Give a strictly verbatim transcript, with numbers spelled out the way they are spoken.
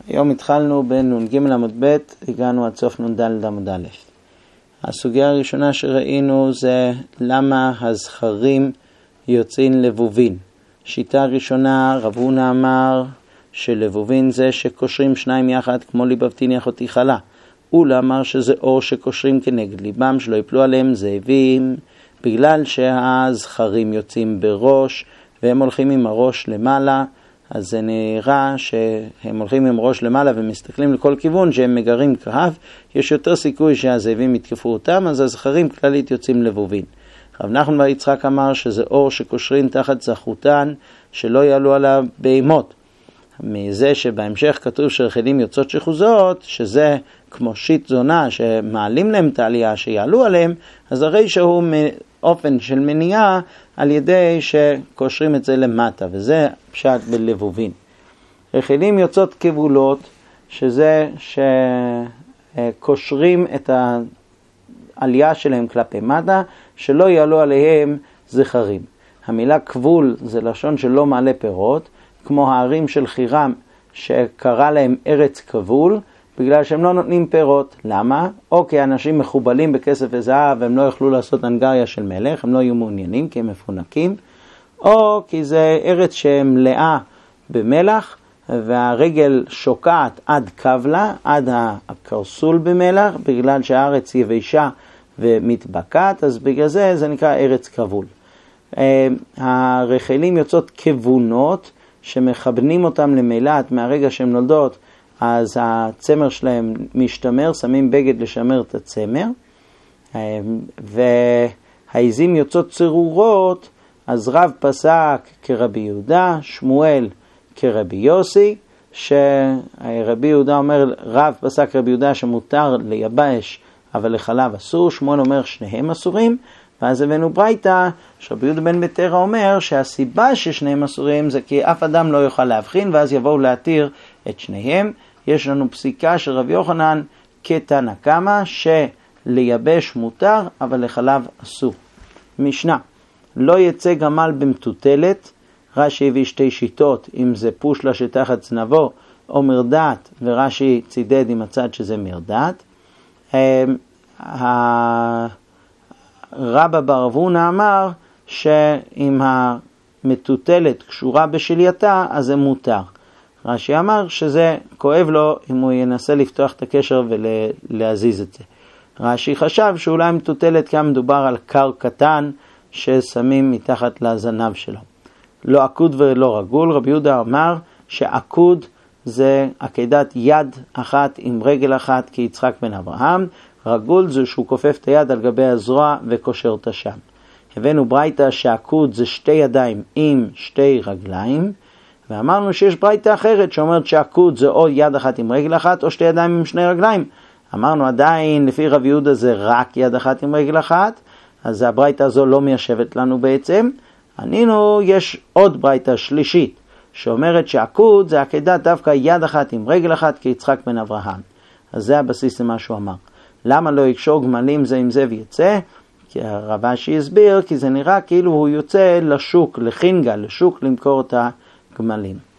היום התחלנו בנון ג' עמוד ב', הגענו עד סוף נון ד' עמוד א'. הסוגיה הראשונה שראינו זה למה הזכרים יוצאים לבובין. שיטה ראשונה, רב הונא אמר שלבובין זה שקושרים שניים יחד כמו ליבבתיני אחותי חלה. אולה אמר שזה אור שקושרים כנגד ליבם שלא יפלו עליהם זאבים, בגלל שהזכרים יוצאים בראש והם הולכים עם הראש למעלה, אז זה נראה שהם הולכים עם ראש למעלה ומסתכלים לכל כיוון שהם מגרים כהב, יש יותר סיכוי שהזאבים יתקפו אותם, אז הזכרים כללית יוצאים לבובין. רב נחמן בר יצחק אמר שזה אור שקושרים תחת זכותן שלא יעלו על הבהמות. מזה שבהמשך כתוב שרחלים יוצאות שחוזות, שזה כמו שיט זונה שמעלים להם את העלייה שיעלו עליהם, אז הרי שהוא אופן של מניעה על ידי שקושרים את זה למטה, וזה פשט בלבובין. רחלים יוצאות כבולות, שזה שקושרים את העלייה שלהם כלפי מטה, שלא יעלו עליהם זכרים. המילה כבול זה לשון שלא מעלה פירות, כמו הערים של חירם שקרא להם ארץ כבול, בגלל שהם לא נותנים פירות. למה? או כי אנשים מחובלים בכסף וזהב והם לא יכלו לעשות אנגריה של מלך, הם לא יהיו מעוניינים כי הם מפונקים, או כי זה ארץ שמלאה במלח והרגל שוקעת עד קבלה, עד הקרסול במלח, בגלל שהארץ יבשה ומתבקעת, אז בגלל זה זה נקרא ארץ כבול. הרחלים יוצאות כבונות שמכבנים אותם למילת מהרגע שהן נולדות, אז הצמר שלהם משתמר, שמים בגד לשמר את הצמר, והעיזים יוצאות צרורות, אז רב פסק כרבי יהודה, שמואל כרבי יוסי, שרבי יהודה אומר, רב פסק כרבי יהודה שמותר לייבש, אבל לחלב אסור, שמואל אומר שניהם אסורים, ואז הבאנו ברייתא, שרבי יהודה בן בתרא אומר שהסיבה ששניהם אסורים זה כי אף אדם לא יוכל להבחין, ואז יבואו להתיר את שניהם. יש לנו פסיקה של רבי יוחנן כתנא קמא שלייבש מותר, אבל לחלב אסור. משנה, לא יצא גמל במטוטלת, רש"י הביא שתי שיטות, אם זה פושלה שתחת זנבו או מרדעת, ורש"י צידד עם הצד שזה מרדעת. רבא בר רב הונא אמר שאם המטוטלת קשורה בשלייתה אז זה מותר. רש"י אמר שזה כואב לו אם הוא ינסה לפתוח את הקשר ולהזיז את זה. רש"י חשב שאולי מטוטלת כאן מדובר על קר קטן ששמים מתחת לזנב שלו. לא עקוד ולא רגול. רבי יהודה אמר שעקוד זה עקדת יד אחת עם רגל אחת כיצחק בן אברהם, רגול זה שהוא כופף את היד על גבי הזרוע וקושר אותה שם. הבאנו ברייתא שעקוד זה שתי ידיים עם שתי רגליים, ואמרנו שיש ברייתא אחרת שאומרת שעקוד זה או יד אחת עם רגל אחת או שתי ידיים עם שני רגליים. אמרנו עדיין לפי רב יהודה זה רק יד אחת עם רגל אחת, אז הברייתא הזו לא מיישבת לנו בעצם. ענינו יש עוד ברייתא שלישית שאומרת שעקוד זה עקדת דווקא יד אחת עם רגל אחת כיצחק בן אברהם. אז זה הבסיס למה שהוא אמר. למה לא יקשור גמלים זה עם זה ויצא? כי הרב אשי הסביר, כי זה נראה כאילו הוא יוצא לשוק, לחינגה, לשוק למכור את הגמלים.